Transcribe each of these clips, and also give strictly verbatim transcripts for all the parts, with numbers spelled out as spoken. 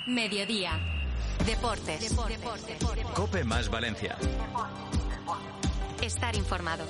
Mediodía. Deportes. Deportes. Deportes. Deportes. COPE más Valencia. Estar informado.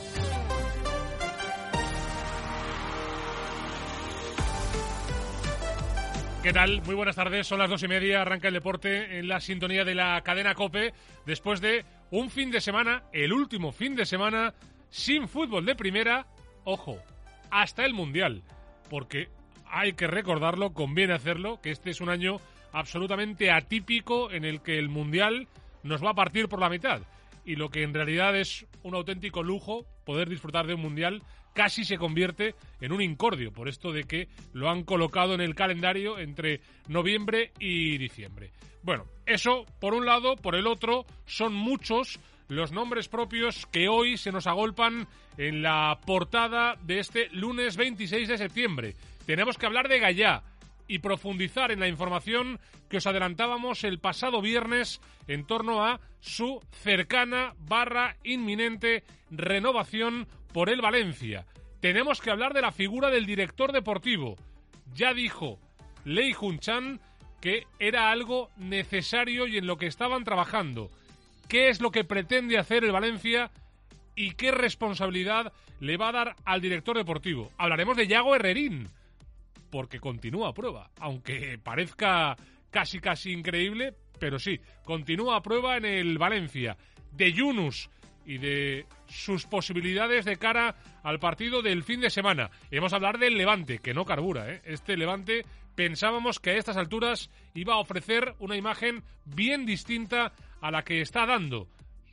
¿Qué tal? Muy buenas tardes, son las dos y media, arranca el deporte en la sintonía de la cadena COPE, después de un fin de semana, el último fin de semana, sin fútbol de primera, ojo, hasta el Mundial, porque hay que recordarlo, conviene hacerlo, que este es un año absolutamente atípico en el que el Mundial nos va a partir por la mitad, y lo que en realidad es un auténtico lujo, poder disfrutar de un Mundial, casi se convierte en un incordio, por esto de que lo han colocado en el calendario entre noviembre y diciembre. Bueno, eso por un lado, por el otro, son muchos los nombres propios que hoy se nos agolpan en la portada de este lunes veintiséis de septiembre. Tenemos que hablar de Gallá y profundizar en la información que os adelantábamos el pasado viernes en torno a su cercana barra inminente renovación por el Valencia. Tenemos que hablar de la figura del director deportivo. Ya dijo Lei Jun-chan que era algo necesario y en lo que estaban trabajando. ¿Qué es lo que pretende hacer el Valencia y qué responsabilidad le va a dar al director deportivo? Hablaremos de Yago Herrerín, porque continúa a prueba, aunque parezca casi casi increíble, pero sí, continúa a prueba en el Valencia. De Yunus y de sus posibilidades de cara al partido del fin de semana. Y vamos a hablar del Levante, que no carbura, ¿eh? Este Levante pensábamos que a estas alturas iba a ofrecer una imagen bien distinta a la que está dando.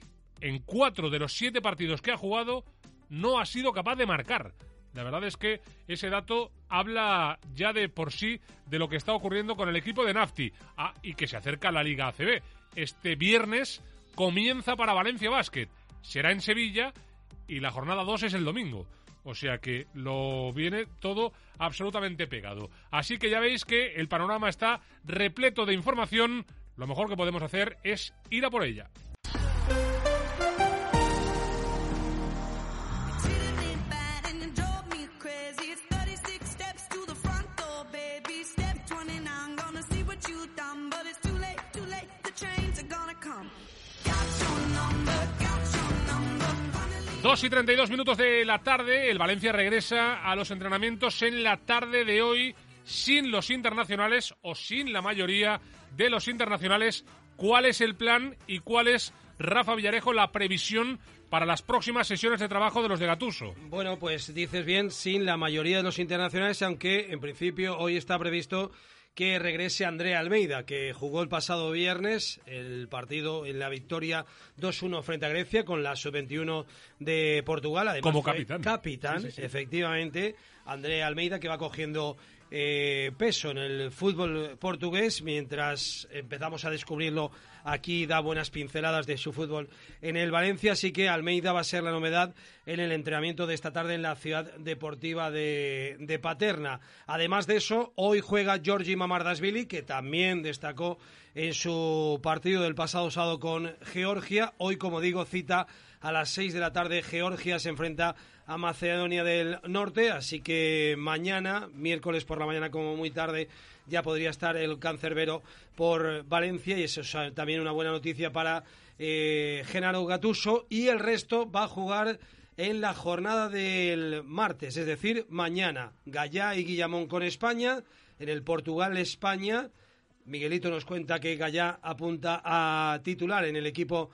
En cuatro de los siete partidos que ha jugado no ha sido capaz de marcar. La verdad es que ese dato habla ya de por sí de lo que está ocurriendo con el equipo de Nafti. Ah, y que se acerca a la Liga A C B. Este viernes comienza para Valencia Basket. Será en Sevilla y la jornada dos es el domingo. O sea que lo viene todo absolutamente pegado. Así que ya veis que el panorama está repleto de información. Lo mejor que podemos hacer es ir a por ella. dos y treinta y dos minutos de la tarde, el Valencia regresa a los entrenamientos en la tarde de hoy sin los internacionales o sin la mayoría de los internacionales. ¿Cuál es el plan y cuál es, Rafa Villarejo, la previsión para las próximas sesiones de trabajo de los de Gattuso? Bueno, pues dices bien, sin la mayoría de los internacionales, aunque en principio hoy está previsto que regrese André Almeida, que jugó el pasado viernes el partido en la victoria dos uno frente a Grecia con la sub veintiuno de Portugal. Además, como capitán. Capitán, sí, sí, sí. Efectivamente. André Almeida, que va cogiendo eh, peso en el fútbol portugués, mientras empezamos a descubrirlo aquí, da buenas pinceladas de su fútbol en el Valencia, así que Almeida va a ser la novedad en el entrenamiento de esta tarde en la ciudad deportiva de, de Paterna. Además de eso, hoy juega Giorgi Mamardashvili, que también destacó en su partido del pasado sábado con Georgia. Hoy, como digo, cita a las seis de la tarde. Georgia se enfrenta a Macedonia del Norte, así que mañana, miércoles por la mañana como muy tarde, ya podría estar el cancerbero por Valencia, y eso es también una buena noticia para eh, Gennaro Gattuso. Y el resto va a jugar en la jornada del martes, es decir, mañana. Gallá y Guillamón con España, en el Portugal-España. Miguelito nos cuenta que Gallá apunta a titular en el equipo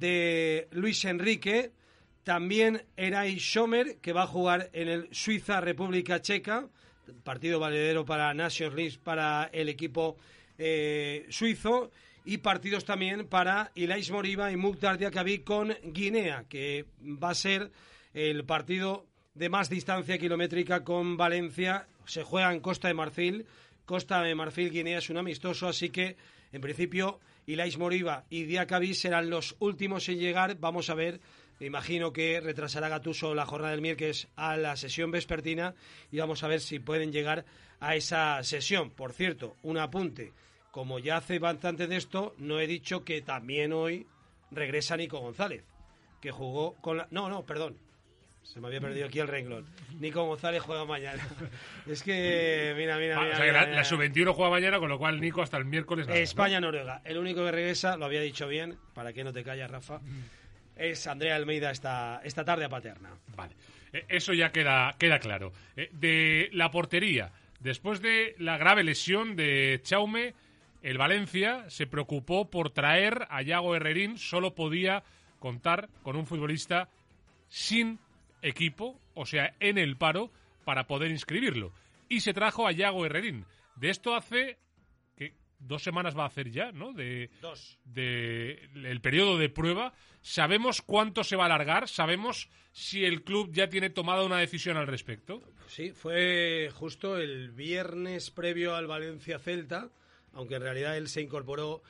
de Luis Enrique. También Eray Schomer, que va a jugar en el Suiza-República Checa, partido valedero para Nations League para el equipo eh, suizo, y partidos también para Ilais Moriba y Mukhtar Diakabi con Guinea, que va a ser el partido de más distancia kilométrica con Valencia. Se juega en Costa de Marfil. Costa de Marfil, Guinea es un amistoso, así que en principio Ilais Moriba y Diakabi serán los últimos en llegar. Vamos a ver. Me imagino que retrasará Gattuso la jornada del miércoles a la sesión vespertina y vamos a ver si pueden llegar a esa sesión. Por cierto, un apunte. Como ya hace bastante de esto, no he dicho que también hoy regresa Nico González, que jugó con la... No, no, perdón. Se me había perdido aquí el renglón. Nico González juega mañana. Es que, mira, mira, Ah, mira. o sea que mira, la, mira. la sub veintiuno juega mañana, con lo cual Nico hasta el miércoles nada, ¿no? España-Noruega. El único que regresa, lo había dicho bien, para que no te calles, Rafa, es Andrea Almeida esta, esta tarde a Paterna. Vale, Eh, eso ya queda, queda claro. Eh, de la portería, después de la grave lesión de Chaume, el Valencia se preocupó por traer a Yago Herrerín. Solo podía contar con un futbolista sin equipo, o sea, en el paro, para poder inscribirlo. Y se trajo a Yago Herrerín. De esto hace que dos semanas va a hacer ya, ¿no? De, Dos. de el periodo de prueba. ¿Sabemos cuánto se va a alargar? ¿Sabemos si el club ya tiene tomada una decisión al respecto? Sí, fue justo el viernes previo al Valencia-Celta, aunque en realidad él se incorporó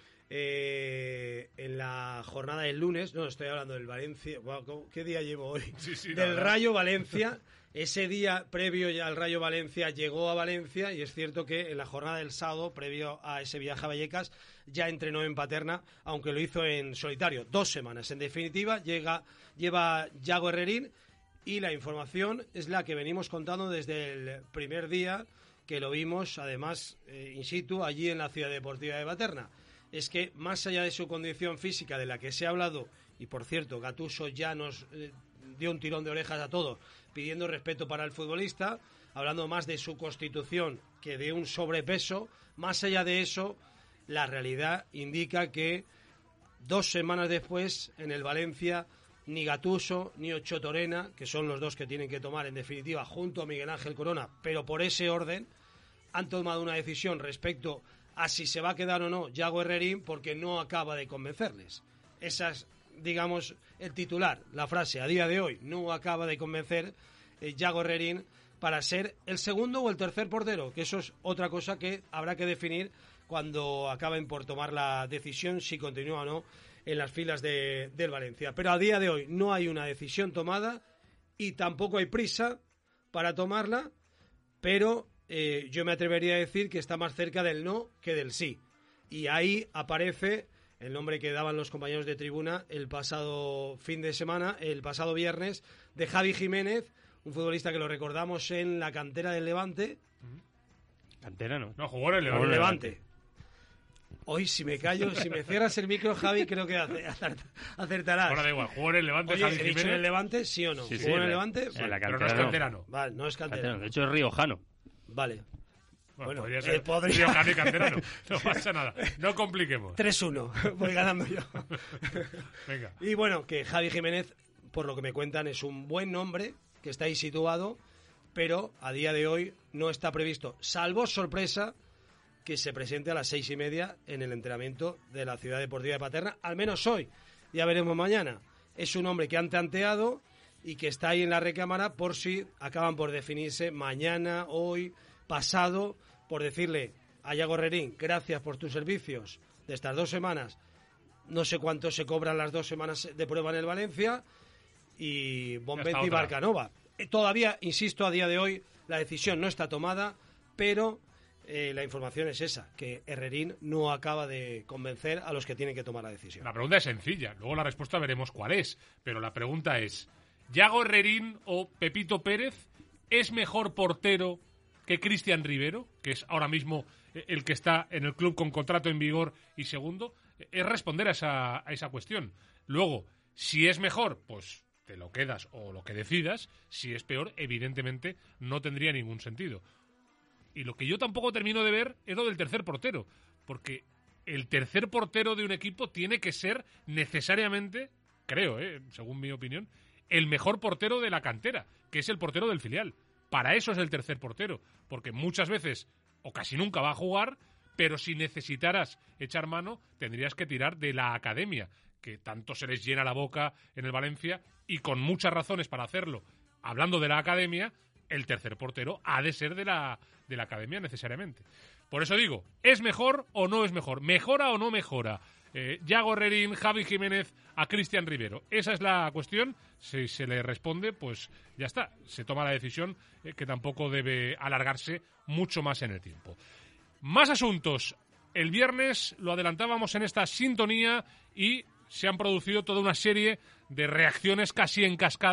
eh, en la jornada del lunes. No, estoy hablando del Valencia. Wow, ¿qué día llevo hoy? Sí, sí, del nada. Rayo Valencia. Ese día previo ya al Rayo Valencia llegó a Valencia, y es cierto que en la jornada del sábado, previo a ese viaje a Vallecas, ya entrenó en Paterna, aunque lo hizo en solitario. Dos semanas. En definitiva, llega, lleva Yago Herrerín, y la información es la que venimos contando desde el primer día que lo vimos, además, eh, in situ, allí en la Ciudad Deportiva de Paterna. Es que, más allá de su condición física, de la que se ha hablado, y por cierto, Gattuso ya nos eh, dio un tirón de orejas a todos, pidiendo respeto para el futbolista, hablando más de su constitución que de un sobrepeso. Más allá de eso, la realidad indica que dos semanas después, en el Valencia, ni Gattuso ni Ocho Torena, que son los dos que tienen que tomar en definitiva junto a Miguel Ángel Corona, pero por ese orden, han tomado una decisión respecto a si se va a quedar o no Yago Herrerín, porque no acaba de convencerles. Esa es, digamos, el titular, la frase a día de hoy: no acaba de convencer eh, Yago Herrerín para ser el segundo o el tercer portero, que eso es otra cosa que habrá que definir cuando acaben por tomar la decisión si continúa o no en las filas de, del Valencia. Pero a día de hoy no hay una decisión tomada y tampoco hay prisa para tomarla, pero eh, yo me atrevería a decir que está más cerca del no que del sí. Y ahí aparece el nombre que daban los compañeros de tribuna el pasado fin de semana, el pasado viernes, de Javi Jiménez, un futbolista que lo recordamos en la cantera del Levante. Cantera no. No, jugó en el O Levante. el Levante. Hoy, si me callo, si me cierras el micro, Javi, creo que acert- acertarás. Ahora da igual, jugó en el Levante. Oye, Javi ¿he dicho en Jiménez, el Levante, sí o no? Sí, sí, ¿Jugó en el la- Levante? en Vale. la pero no es cantera canterano. Vale, no es Cantera canterano. no. De hecho, es riojano. Vale. Bueno, Bueno, podría eh, ser podría- riojano y canterano. No pasa nada. No compliquemos. tres uno, voy ganando yo. Venga. Y bueno, que Javi Jiménez, por lo que me cuentan, es un buen nombre, que está ahí situado, pero a día de hoy no está previsto, salvo sorpresa, que se presente a las seis y media en el entrenamiento de la Ciudad Deportiva de Paterna, al menos hoy, ya veremos mañana. Es un hombre que han tanteado y que está ahí en la recámara por si acaban por definirse mañana, hoy, pasado, por decirle a Yago Herrerín: gracias por tus servicios de estas dos semanas. No sé cuánto se cobran las dos semanas de prueba en el Valencia, y Bonventi y otra. Barcanova. Eh, Todavía, insisto, a día de hoy la decisión no está tomada, pero eh, la información es esa, que Herrerín no acaba de convencer a los que tienen que tomar la decisión. La pregunta es sencilla, luego la respuesta veremos cuál es. Pero la pregunta es: ¿Yago Herrerín o Pepito Pérez es mejor portero que Cristian Rivero, que es ahora mismo el que está en el club con contrato en vigor y segundo? Es responder a esa, a esa cuestión. Luego, si es mejor, pues te lo quedas o lo que decidas. Si es peor, evidentemente no tendría ningún sentido. Y lo que yo tampoco termino de ver es lo del tercer portero, porque el tercer portero de un equipo tiene que ser necesariamente, creo, eh, según mi opinión, el mejor portero de la cantera, que es el portero del filial. Para eso es el tercer portero, porque muchas veces, o casi nunca va a jugar, pero si necesitaras echar mano, tendrías que tirar de la academia, que tanto se les llena la boca en el Valencia, y con muchas razones para hacerlo. Hablando de la academia, el tercer portero ha de ser de la, de la academia necesariamente. Por eso digo, ¿es mejor o no es mejor? ¿Mejora o no mejora? Eh, Yago Herrerín, Javi Jiménez a Cristian Rivero. Esa es la cuestión. Si se le responde, pues ya está. Se toma la decisión, eh, que tampoco debe alargarse mucho más en el tiempo. Más asuntos. El viernes lo adelantábamos en esta sintonía y se han producido toda una serie de reacciones casi en cascada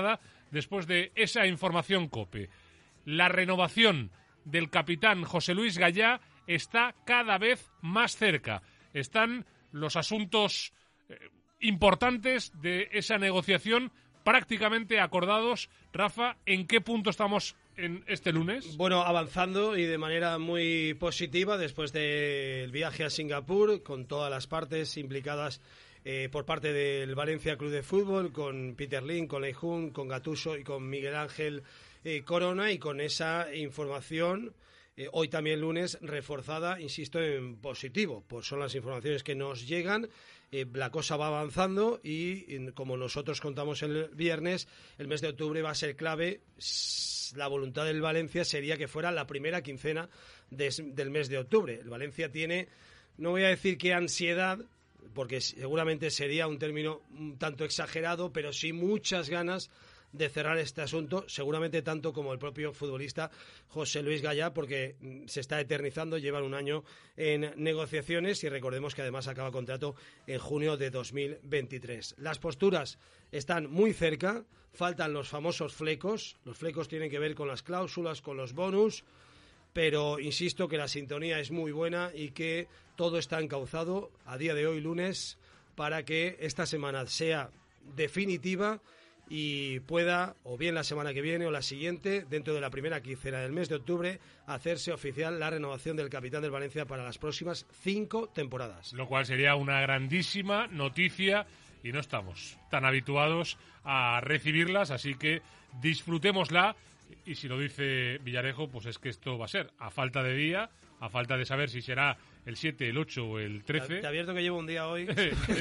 después de esa información COPE. La renovación del capitán José Luis Gallá está cada vez más cerca. Están los asuntos eh, importantes de esa negociación prácticamente acordados. Rafa, ¿en qué punto estamos en este lunes? Bueno, avanzando y de manera muy positiva después del viaje a Singapur, con todas las partes implicadas eh, por parte del Valencia Club de Fútbol, con Peter Lim, con Leijun, con Gattuso y con Miguel Ángel eh, Corona, y con esa información eh, hoy también lunes reforzada, insisto, en positivo, pues son las informaciones que nos llegan. Eh, la cosa va avanzando y, y como nosotros contamos el viernes, el mes de octubre va a ser clave. La voluntad del Valencia sería que fuera la primera quincena de, del mes de octubre. El Valencia tiene, no voy a decir que ansiedad, porque seguramente sería un término un tanto exagerado, pero sí muchas ganas de cerrar este asunto, seguramente tanto como el propio futbolista José Luis Gallá, porque se está eternizando, llevan un año en negociaciones y recordemos que además acaba contrato en junio de dos mil veintitrés. Las posturas están muy cerca, faltan los famosos flecos, los flecos tienen que ver con las cláusulas, con los bonus, pero insisto que la sintonía es muy buena y que todo está encauzado a día de hoy, lunes, para que esta semana sea definitiva y pueda, o bien la semana que viene o la siguiente, dentro de la primera quincena del mes de octubre, hacerse oficial la renovación del capitán del Valencia para las próximas cinco temporadas. Lo cual sería una grandísima noticia y no estamos tan habituados a recibirlas, así que disfrutémosla. Y si lo dice Villarejo, pues es que esto va a ser a falta de día, a falta de saber si será el siete, el ocho o el trece. Te advierto que llevo un día hoy.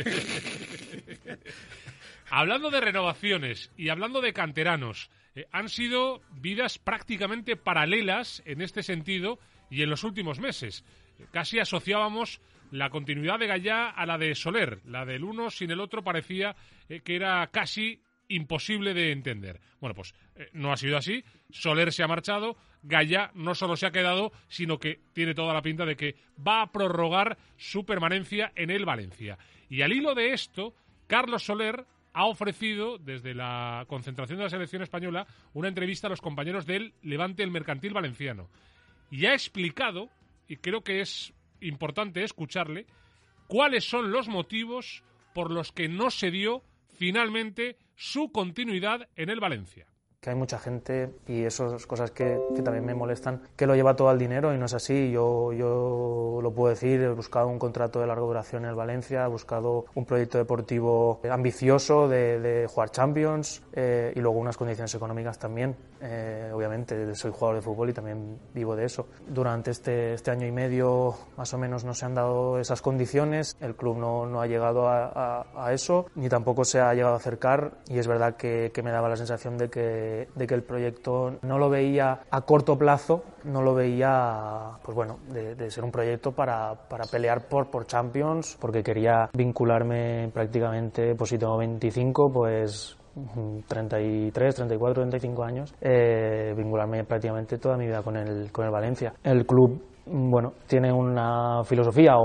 Hablando de renovaciones y hablando de canteranos, eh, han sido vidas prácticamente paralelas en este sentido y en los últimos meses. Eh, casi asociábamos la continuidad de Gallá a la de Soler. La del uno sin el otro parecía eh, que era casi imposible de entender. Bueno, pues eh, no ha sido así. Soler se ha marchado. Gallá no solo se ha quedado, sino que tiene toda la pinta de que va a prorrogar su permanencia en el Valencia. Y al hilo de esto, Carlos Soler ha ofrecido, desde la concentración de la selección española, una entrevista a los compañeros del Levante el Mercantil Valenciano. Y ha explicado, y creo que es importante escucharle, cuáles son los motivos por los que no se dio finalmente su continuidad en el Valencia. Que hay mucha gente, y esas cosas que, que también me molestan, que lo lleva todo al dinero y no es así. Yo, yo lo puedo decir, he buscado un contrato de larga duración en el Valencia, he buscado un proyecto deportivo ambicioso de, de jugar Champions eh, y luego unas condiciones económicas también. Eh, obviamente soy jugador de fútbol y también vivo de eso. Durante este, este año y medio más o menos no se han dado esas condiciones, el club no, no ha llegado a, a, a eso, ni tampoco se ha llegado a acercar, y es verdad que, que me daba la sensación de que de que el proyecto no lo veía a corto plazo, no lo veía, pues bueno, de, de ser un proyecto para, para pelear por, por Champions, porque quería vincularme prácticamente, pues si tengo veinticinco, pues treinta y tres, treinta y cuatro, treinta y cinco años, eh, vincularme prácticamente toda mi vida con el, con el Valencia. El club, bueno, tiene una filosofía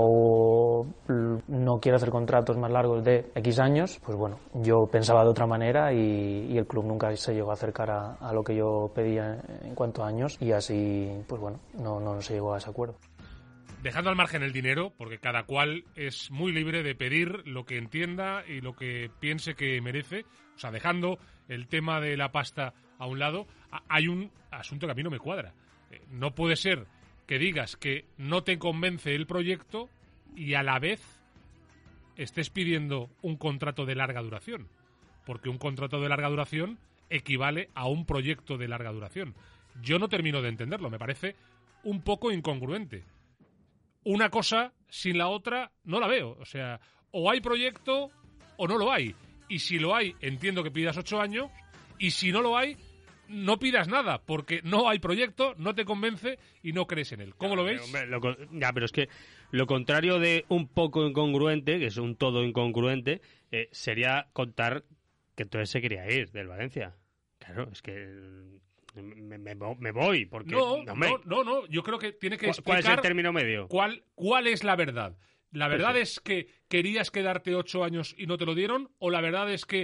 o no quiere hacer contratos más largos de X años, pues bueno, yo pensaba de otra manera y, y el club nunca se llegó a acercar a, a lo que yo pedía en cuanto a años y así, pues bueno, no, no se llegó a ese acuerdo. Dejando al margen el dinero, porque cada cual es muy libre de pedir lo que entienda y lo que piense que merece, o sea, dejando el tema de la pasta a un lado, hay un asunto que a mí no me cuadra. No puede ser que digas que no te convence el proyecto y a la vez estés pidiendo un contrato de larga duración, porque un contrato de larga duración equivale a un proyecto de larga duración. Yo no termino de entenderlo, me parece un poco incongruente. Una cosa sin la otra no la veo, o sea, o hay proyecto o no lo hay, y si lo hay entiendo que pidas ocho años, y si no lo hay no pidas nada, porque no hay proyecto, no te convence y no crees en él. ¿Cómo lo veis? Hombre, lo, ya, pero es que lo contrario de un poco incongruente, que es un todo incongruente, eh, sería contar que entonces se quería ir del Valencia. Claro, es que me, me, me voy, porque... No, no, no, no, no, yo creo que tiene que ¿Cuál, explicar... ¿Cuál es el término medio? ¿Cuál, cuál es la verdad? ¿La verdad Pues sí. es que querías quedarte ocho años y no te lo dieron? ¿O la verdad es que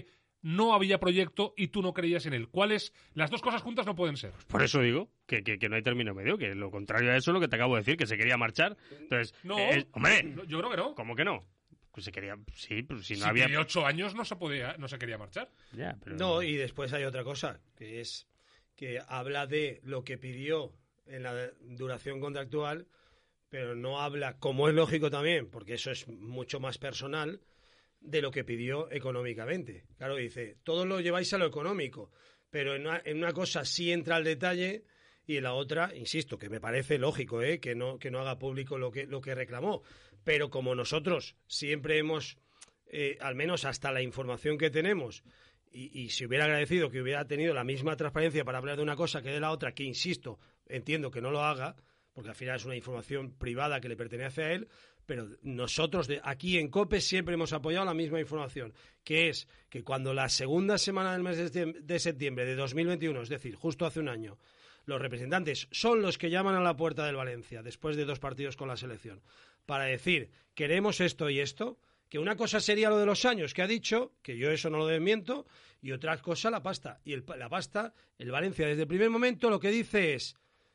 no había proyecto y tú no creías en él. ¿Cuáles? Las dos cosas juntas no pueden ser. Por eso digo que, que, que no hay término medio, que lo contrario a eso es lo que te acabo de decir, que se quería marchar. Entonces, No, eh, hombre, no, yo creo que no. ¿cómo que no? Pues se quería, sí, pero si no si había... tenía ocho años no se podía, no se quería marchar. Ya, pero... No, y después hay otra cosa, que es que habla de lo que pidió en la duración contractual, pero no habla, como es lógico también, porque eso es mucho más personal, de lo que pidió económicamente. Claro, dice, todos lo lleváis a lo económico, pero en una, en una cosa sí entra al detalle y en la otra, insisto, que me parece lógico, ¿eh? que no que no haga público lo que, lo que reclamó. Pero como nosotros siempre hemos, eh, al menos hasta la información que tenemos, y, y si hubiera agradecido que hubiera tenido la misma transparencia para hablar de una cosa que de la otra, que insisto, entiendo que no lo haga, porque al final es una información privada que le pertenece a él, pero nosotros de aquí en COPE siempre hemos apoyado la misma información, que es que cuando la segunda semana del mes de septiembre de dos mil veintiuno, es decir, justo hace un año, los representantes son los que llaman a la puerta del Valencia, después de dos partidos con la selección, para decir, queremos esto y esto, que una cosa sería lo de los años que ha dicho, que yo eso no lo desmiento, y otra cosa la pasta. Y el, la pasta, el Valencia desde el primer momento lo que dice es,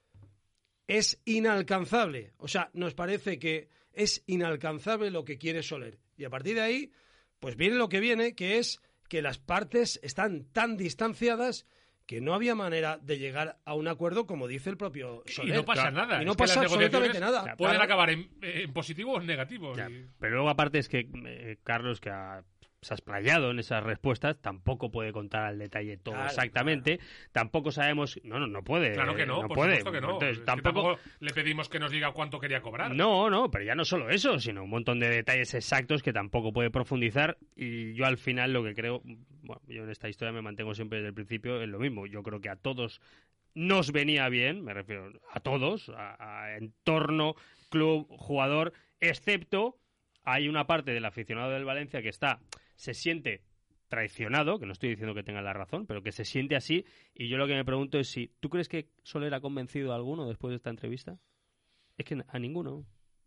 es inalcanzable. O sea, nos parece que es inalcanzable lo que quiere Soler. Y a partir de ahí, pues viene lo que viene, que es que las partes están tan distanciadas que no había manera de llegar a un acuerdo, como dice el propio Soler. Y no pasa Claro. nada. Y no Es que pasa las absolutamente negociaciones nada. Pueden Claro. acabar en, en positivo o en negativo. Ya, y- pero luego aparte es que eh, Carlos, que ha, se ha explayado en esas respuestas, tampoco puede contar al detalle todo Claro, exactamente. Tampoco sabemos... No, no, no puede. Claro que no, no por puede. supuesto que no. Entonces, Es que tampoco... le pedimos que nos diga cuánto quería cobrar. No, no, pero ya no solo eso, sino un montón de detalles exactos que tampoco puede profundizar. Y yo al final lo que creo... Bueno, yo en esta historia me mantengo siempre desde el principio en lo mismo. Yo creo que a todos nos venía bien, me refiero a todos, a, a entorno, club, jugador, excepto hay una parte del aficionado del Valencia que está, se siente traicionado, que no estoy diciendo que tenga la razón, pero que se siente así, y yo lo que me pregunto es si, ¿tú crees que Soler ha convencido a alguno después de esta entrevista? Es que a ninguno.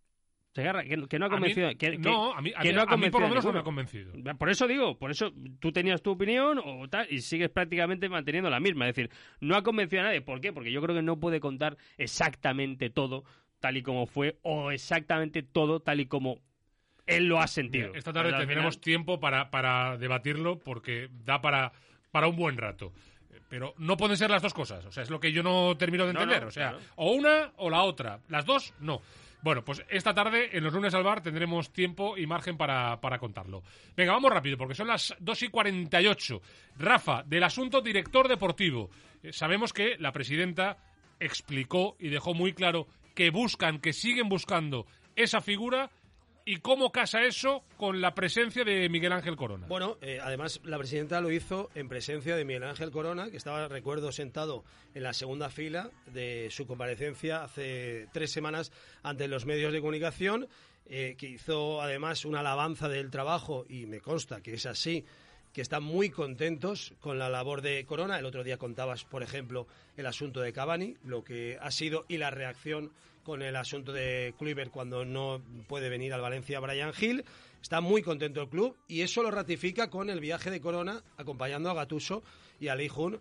Se agarra, que, que no ha A mí- convencido. que, que- no, a mí, a que mí- no ha a mí por lo convencido a menos no me ninguno. ha convencido. Por eso digo, por eso tú tenías tu opinión o tal y sigues prácticamente manteniendo la misma. Es decir, no ha convencido a nadie. ¿Por qué? Porque yo creo que no puede contar exactamente todo tal y como fue o exactamente todo tal y como él lo ha sentido. Esta tarde Pero al tendremos final- tiempo para, para debatirlo porque da para, para un buen rato. Pero no pueden ser las dos cosas. O sea, es lo que yo no termino de No, entender. no, o sea, claro. o una o la otra. Las dos, no. Bueno, pues esta tarde, en los lunes al bar, tendremos tiempo y margen para, para contarlo. Venga, vamos rápido, porque son las dos y cuarenta y ocho. Rafa, del asunto director deportivo. Eh, sabemos que la presidenta explicó y dejó muy claro que buscan, que siguen buscando esa figura. ¿Y cómo casa eso con la presencia de Miguel Ángel Corona? Bueno, eh, además la presidenta lo hizo en presencia de Miguel Ángel Corona, que estaba, recuerdo, sentado en la segunda fila de su comparecencia hace tres semanas ante los medios de comunicación, eh, que hizo además una alabanza del trabajo, y me consta que es así, que están muy contentos con la labor de Corona. El otro día contabas, por ejemplo, el asunto de Cavani, lo que ha sido y la reacción con el asunto de Kluivert cuando no puede venir al Valencia Brian Hill. Está muy contento el club y eso lo ratifica con el viaje de Corona acompañando a Gattuso y a Lee Jun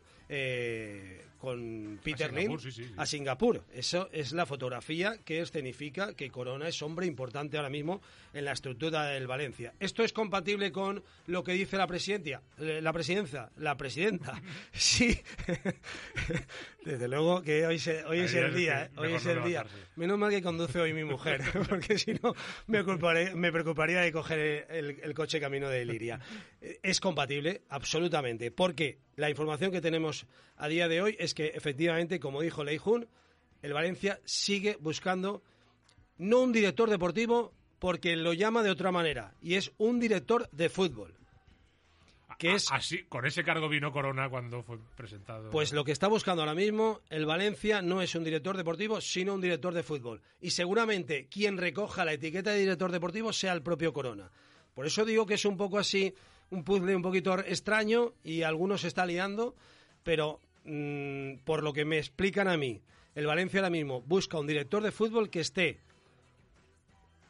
eh, con Peter Singapur, Lim sí, sí, sí. a Singapur. Eso es la fotografía que escenifica que Corona es hombre importante ahora mismo en la estructura del Valencia. ¿Esto es compatible con lo que dice la presidencia? Eh, La presidencia, la presidenta. Sí. Desde luego que hoy, se- hoy Hay es el días día, que ¿eh? Hoy mejor es no el día. levantarse. Menos mal que conduce hoy mi mujer, porque si no me, ocuparé- me preocuparía de coger el, el coche camino de Liria. Eh, Es compatible, absolutamente, porque la información que tenemos a día de hoy es que efectivamente, como dijo Lee Jun, el Valencia sigue buscando no un director deportivo, porque lo llama de otra manera, y es un director de fútbol. Que es, Así, con ese cargo vino Corona cuando fue presentado. pues lo que está buscando ahora mismo el Valencia no es un director deportivo, sino un director de fútbol. Y seguramente quien recoja la etiqueta de director deportivo sea el propio Corona. Por eso digo que es un poco así, un puzzle un poquito extraño y algunos se está liando, pero mmm, por lo que me explican a mí, el Valencia ahora mismo busca un director de fútbol que esté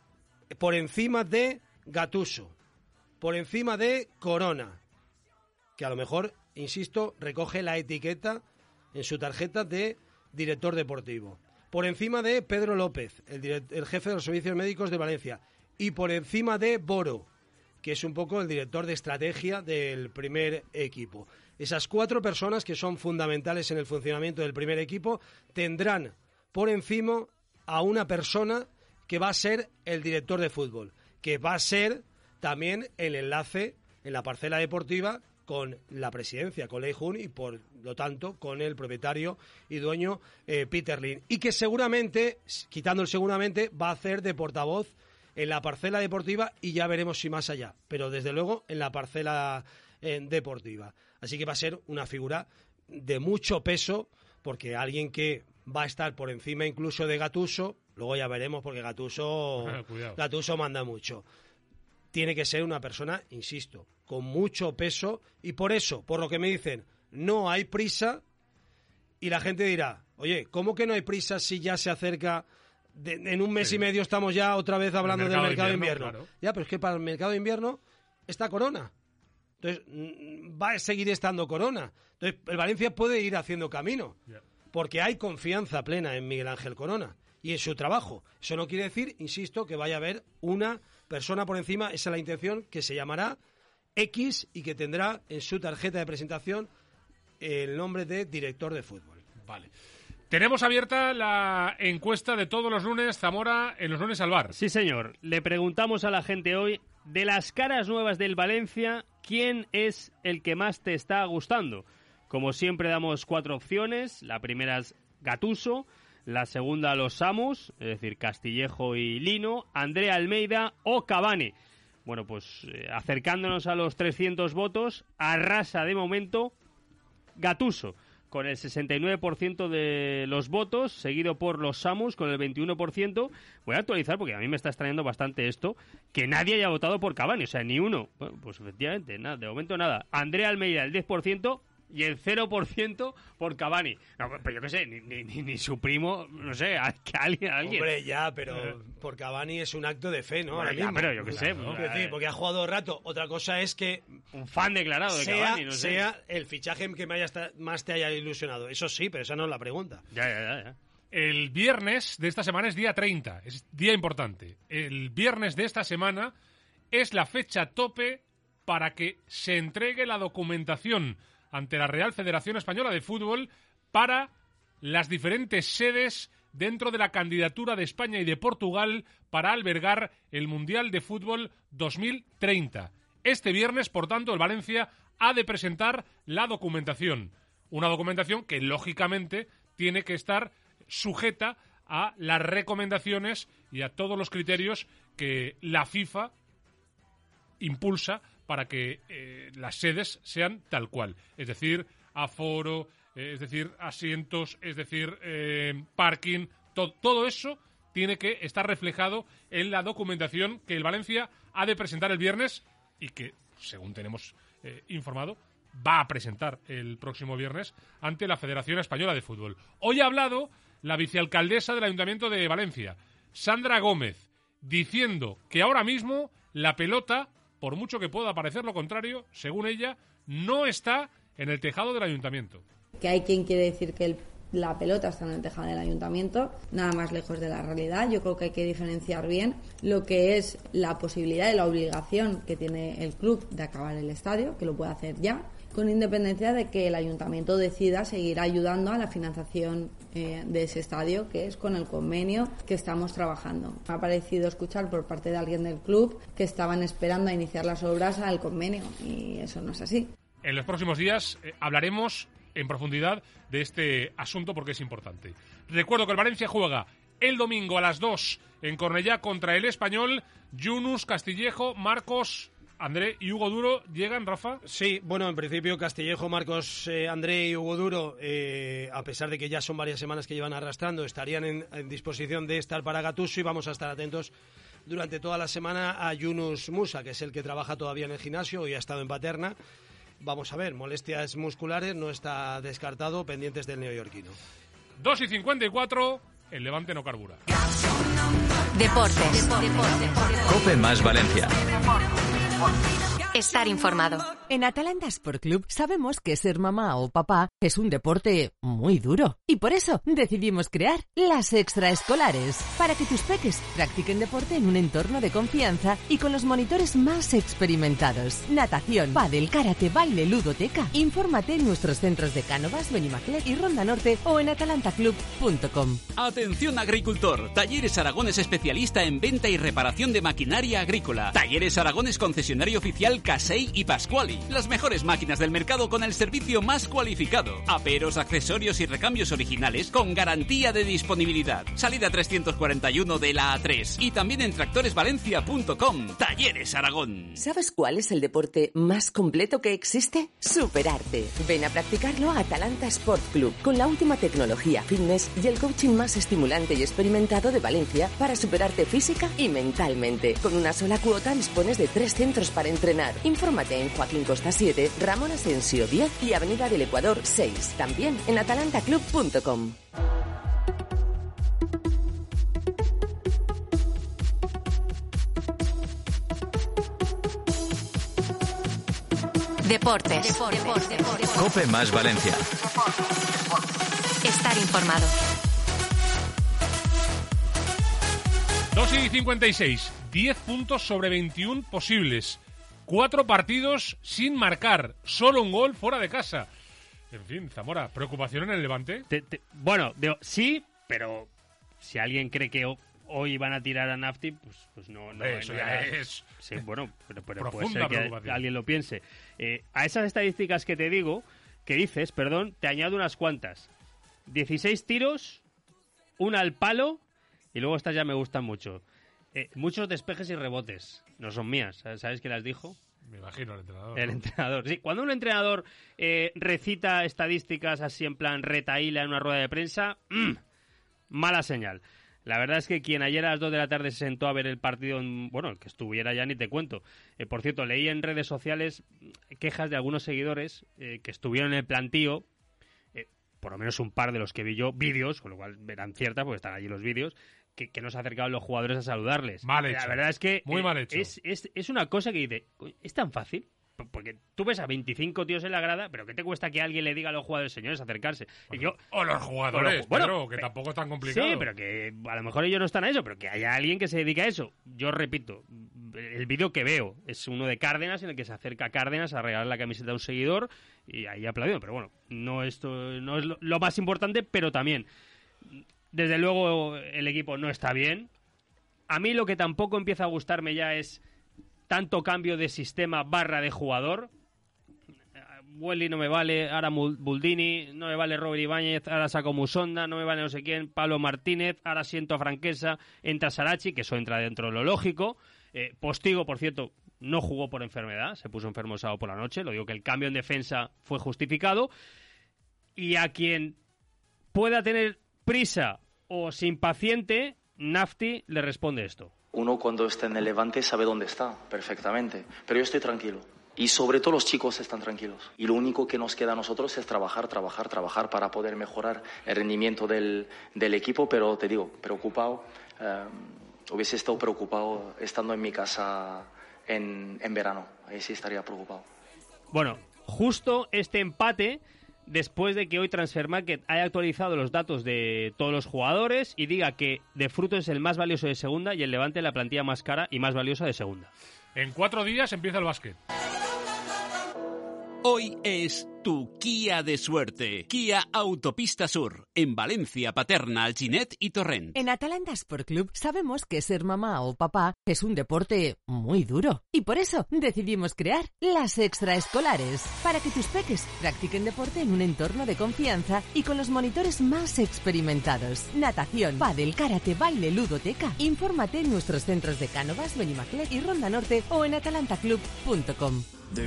por encima de Gattuso, por encima de Corona. que a lo mejor, insisto, recoge la etiqueta en su tarjeta de director deportivo. Por encima de Pedro López, el, direct- el jefe de los servicios médicos de Valencia. Y por encima de Boro, que es un poco el director de estrategia del primer equipo. Esas cuatro personas que son fundamentales en el funcionamiento del primer equipo tendrán por encima a una persona que va a ser el director de fútbol, que va a ser también el enlace en la parcela deportiva con la presidencia, con Lei Jun y por lo tanto con el propietario y dueño eh, Peter Lim. Y que seguramente, quitando el seguramente, va a hacer de portavoz en la parcela deportiva y ya veremos si más allá, pero desde luego en la parcela eh, deportiva. Así que va a ser una figura de mucho peso, porque alguien que va a estar por encima incluso de Gattuso, luego ya veremos porque Gattuso, Gattuso manda mucho. Tiene que ser una persona, insisto, con mucho peso y por eso, por lo que me dicen, no hay prisa y la gente dirá, oye, ¿cómo que no hay prisa si ya se acerca... De, en un mes sí. y medio estamos ya otra vez hablando mercado del mercado de invierno. invierno. Claro. Ya, pero es que para el mercado de invierno está Corona. Entonces, va a seguir estando Corona. Entonces, el Valencia puede ir haciendo camino. Yeah. Porque hay confianza plena en Miguel Ángel Corona y en su trabajo. Eso no quiere decir, insisto, que vaya a haber una persona por encima. Esa es la intención, que se llamará X y que tendrá en su tarjeta de presentación el nombre de director de fútbol. Vale. Tenemos abierta la encuesta de todos los lunes, Zamora, en los lunes al bar. Sí, señor. Le preguntamos a la gente hoy, de las caras nuevas del Valencia, ¿quién es el que más te está gustando? Como siempre damos cuatro opciones. La primera es Gattuso, la segunda los Samus, es decir, Castillejo y Lino, Andrea Almeida o Cavani. Bueno, pues eh, acercándonos a los trescientos votos, arrasa de momento Gattuso, con el sesenta y nueve por ciento de los votos, seguido por los Samus con el veintiuno por ciento. Voy a actualizar porque a mí me está extrañando bastante esto, que nadie haya votado por Cavani, o sea, ni uno. Bueno, pues efectivamente, nada, de momento nada. Andrea Almeida, el diez por ciento, y el cero por ciento por Cavani. No, pero yo qué sé, ni, ni, ni, ni su primo, no sé, a, que alguien, alguien. Hombre, ya, pero eh. por Cavani es un acto de fe, ¿no? Bueno, ya, pero yo qué sé. ¿no? Pues, decir, porque ha jugado rato. Otra cosa es que... Un fan declarado de sea, Cavani, no sé. Sea el fichaje que me haya más te haya ilusionado. Eso sí, pero esa no es la pregunta. Ya, ya, ya, ya. El viernes de esta semana es día treinta, es día importante. El viernes de esta semana es la fecha tope para que se entregue la documentación ante la Real Federación Española de Fútbol para las diferentes sedes dentro de la candidatura de España y de Portugal para albergar el Mundial de Fútbol dos mil treinta. Este viernes, por tanto, el Valencia ha de presentar la documentación. Una documentación que, lógicamente, tiene que estar sujeta a las recomendaciones y a todos los criterios que la FIFA impulsa para que eh, las sedes sean tal cual. Es decir, aforo, eh, es decir, asientos, es decir, eh, parking, to- todo eso tiene que estar reflejado en la documentación que el Valencia ha de presentar el viernes y que, según tenemos eh, informado, va a presentar el próximo viernes ante la Federación Española de Fútbol. Hoy ha hablado la vicealcaldesa del Ayuntamiento de Valencia, Sandra Gómez, diciendo que ahora mismo la pelota, por mucho que pueda parecer lo contrario, según ella, no está en el tejado del ayuntamiento. Que hay quien quiere decir que el, la pelota está en el tejado del ayuntamiento, nada más lejos de la realidad. Yo creo que hay que diferenciar bien lo que es la posibilidad y la obligación que tiene el club de acabar el estadio, que lo puede hacer ya, con independencia de que el ayuntamiento decida seguir ayudando a la financiación eh, de ese estadio, que es con el convenio que estamos trabajando. Me ha parecido escuchar por parte de alguien del club que estaban esperando a iniciar las obras al convenio, y eso no es así. En los próximos días eh, hablaremos en profundidad de este asunto porque es importante. Recuerdo que el Valencia juega el domingo a las dos en Cornellá contra el Español. Yunus, Castillejo, Marcos, André y Hugo Duro llegan, Rafa. Sí, bueno, en principio Castillejo, Marcos, eh, André y Hugo Duro, eh, a pesar de que ya son varias semanas que llevan arrastrando, estarían en, en disposición de estar para Gattuso, y vamos a estar atentos durante toda la semana a Yunus Musa, que es el que trabaja todavía en el gimnasio y ha estado en Paterna. Vamos a ver, molestias musculares, no está descartado, pendientes del neoyorquino. dos y cincuenta y cuatro, el Levante no carbura. Deportes. Deportes. COPE más Valencia. Estar informado. En Atalanta Sport Club sabemos que ser mamá o papá es un deporte muy duro y por eso decidimos crear las extraescolares para que tus peques practiquen deporte en un entorno de confianza y con los monitores más experimentados. Natación, pádel, karate, baile, ludoteca. Infórmate en nuestros centros de Cánovas, Benimaclet y Ronda Norte o en atalanta club punto com. Atención agricultor, Talleres Aragón es especialista en venta y reparación de maquinaria agrícola. Talleres Aragón es concesionario oficial Casey y Pasquali. Las mejores máquinas del mercado con el servicio más cualificado. Aperos, accesorios y recambios originales con garantía de disponibilidad. Salida trescientos cuarenta y uno de la A tres y también en tractores valencia punto com. Talleres Aragón. ¿Sabes cuál es el deporte más completo que existe? Superarte. Ven a practicarlo a Atalanta Sport Club con la última tecnología fitness y el coaching más estimulante y experimentado de Valencia para superarte física y mentalmente. Con una sola cuota dispones de tres centros para entrenar. Infórmate en Joaquín Costa siete, Ramón Asensio diez y Avenida del Ecuador seis. También en atalanta club punto com. Deportes. Deportes. Deportes. COPE más Valencia. Estar informado. dos y cincuenta y seis. diez puntos sobre veintiuno posibles. Cuatro partidos sin marcar. Solo un gol fuera de casa. En fin, Zamora, ¿preocupación en el Levante? Te, te, bueno, digo, sí, pero si alguien cree que ho- hoy van a tirar a Nafti, pues, pues no, no. Eso no ya era- es Sí, bueno, pero, pero puede profunda ser que preocupación. alguien lo piense. Eh, a esas estadísticas que te digo, que dices, perdón, te añado unas cuantas. dieciséis tiros, una al palo, y luego estas ya me gustan mucho. Eh, muchos despejes y rebotes. No son mías, ¿sabes quién las dijo? Me imagino el entrenador. El ¿no? entrenador, sí. Cuando un entrenador eh, recita estadísticas así en plan retaíla en una rueda de prensa, mmm, mala señal. La verdad es que quien ayer a las dos de la tarde se sentó a ver el partido, en- bueno, el que estuviera ya ni te cuento. Eh, por cierto, leí en redes sociales quejas de algunos seguidores eh, que estuvieron en el plantío, eh, por lo menos un par de los que vi yo, vídeos, con lo cual verán ciertas porque están allí los vídeos, que, que no se acercaban los jugadores a saludarles. Mal La hecho. verdad es que Muy eh, mal hecho. Es, es, es una cosa que dice, "Coño, es tan fácil". P- Porque tú ves a veinticinco tíos en la grada, pero ¿qué te cuesta que alguien le diga a los jugadores, señores, acercarse? Y yo, O los jugadores, o los- bueno, Pedro, que pe- tampoco es tan complicado. sí, pero que a lo mejor ellos no están a eso, pero que haya alguien que se dedique a eso. Yo repito, el vídeo que veo es uno de Cárdenas en el que se acerca a Cárdenas a regalar la camiseta a un seguidor y ahí aplaudiendo. Pero bueno, no, esto no es lo, lo más importante, pero también, desde luego, el equipo no está bien. A mí lo que tampoco empieza a gustarme ya es tanto cambio de sistema barra de jugador. Welly no me vale, ahora Mul- Buldini, no me vale Robert Ibáñez, ahora saco Musonda, no me vale no sé quién, Pablo Martínez, ahora siento a Franquesa, entra Sarachi, que eso entra dentro de lo lógico. Eh, Postigo, por cierto, no jugó por enfermedad, se puso enfermo el sábado por la noche, lo digo que el cambio en defensa fue justificado. Y a quien pueda tener prisa o se impaciente, Nafti le responde esto. Uno cuando está en el Levante sabe dónde está perfectamente, pero yo estoy tranquilo. Y sobre todo los chicos están tranquilos. Y lo único que nos queda a nosotros es trabajar, trabajar, trabajar para poder mejorar el rendimiento del, del equipo, pero te digo, preocupado. Eh, hubiese estado preocupado estando en mi casa en, en verano. Ahí sí estaría preocupado. Bueno, justo este empate después de que hoy Transfermarkt haya actualizado los datos de todos los jugadores y diga que De Fruto es el más valioso de segunda y el Levante la plantilla más cara y más valiosa de segunda. En cuatro días empieza el básquet. Hoy es tu Kia de suerte. Kia Autopista Sur, en Valencia, Paterna, Alginet y Torrent. En Atalanta Sport Club sabemos que ser mamá o papá es un deporte muy duro y por eso decidimos crear las extraescolares para que tus peques practiquen deporte en un entorno de confianza y con los monitores más experimentados. Natación, pádel, karate, baile, ludoteca. Infórmate en nuestros centros de Cánovas, Benimaclet y Ronda Norte o en atalanta club punto com.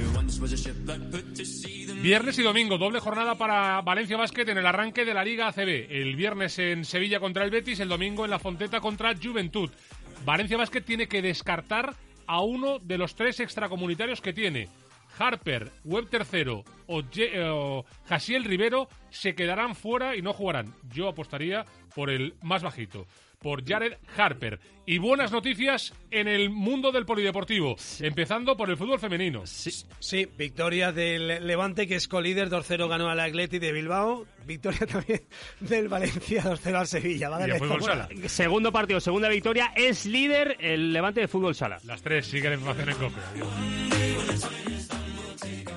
Viernes y domingo, doble jornada para Valencia Basket en el arranque de la Liga A C B. El viernes en Sevilla contra el Betis, el domingo en La Fonteta contra Juventud. Valencia Basket tiene que descartar a uno de los tres extracomunitarios que tiene. Harper, Web Tercero o, Ye- o Jasiel Rivero se quedarán fuera y no jugarán. Yo apostaría por el más bajito. por Jared Harper. Y buenas noticias en el mundo del polideportivo, sí. empezando por el fútbol femenino. Sí, sí, victoria del Levante, que es colíder, dos cero ganó al Athletic de Bilbao. Victoria también del Valencia, dos cero al Sevilla. Y el fútbol sala. Segundo partido, segunda victoria, es líder el Levante de fútbol sala. Las tres, sigue la información en COPE. Adiós.